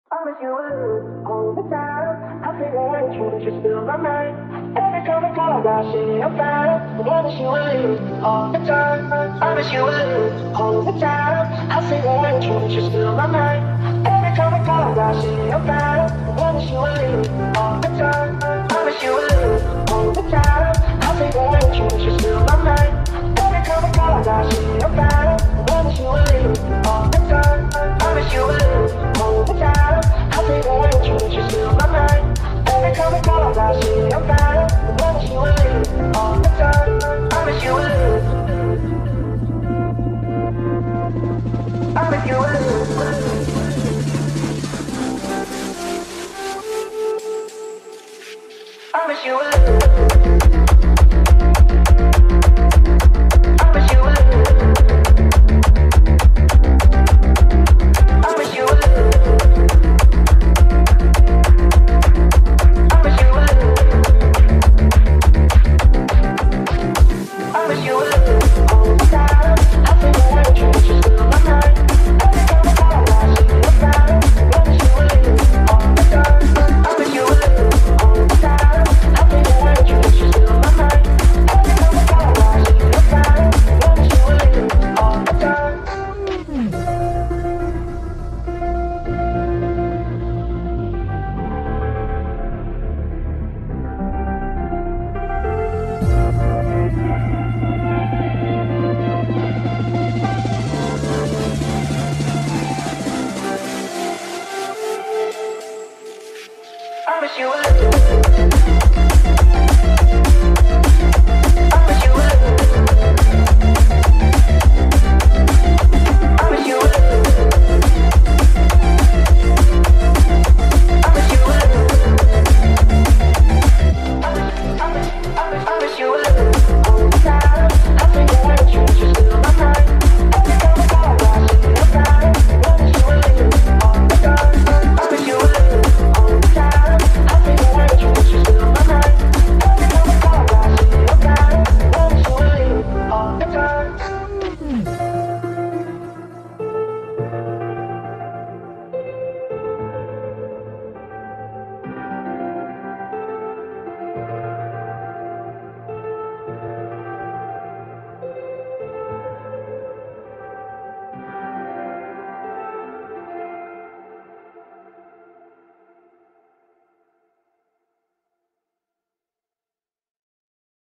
I miss you all the time. I figure out you just fill my mind. Every time I call, I see your fire. I miss you all the time. I miss you all the time. I figure out you just fill my mind. Every time I call, I see your fire. I miss you all the time. I miss you all the time. I figure out you just fill my mind. Every time I call, I see your fire. I miss you all the time. I miss you all the time. I figure out you just fill my mind. Every time I call, I see your fire. I miss you all the time. I miss you. I miss you. I miss you. I miss you. I miss you. I miss you. I miss you all the time. I figure out you just fill my mind. Every time I call, I see your fire. I miss you all the time. I miss you all the time. I figure out you just fill my mind. Every time I call, I see your fire. I miss you all the time. I miss you.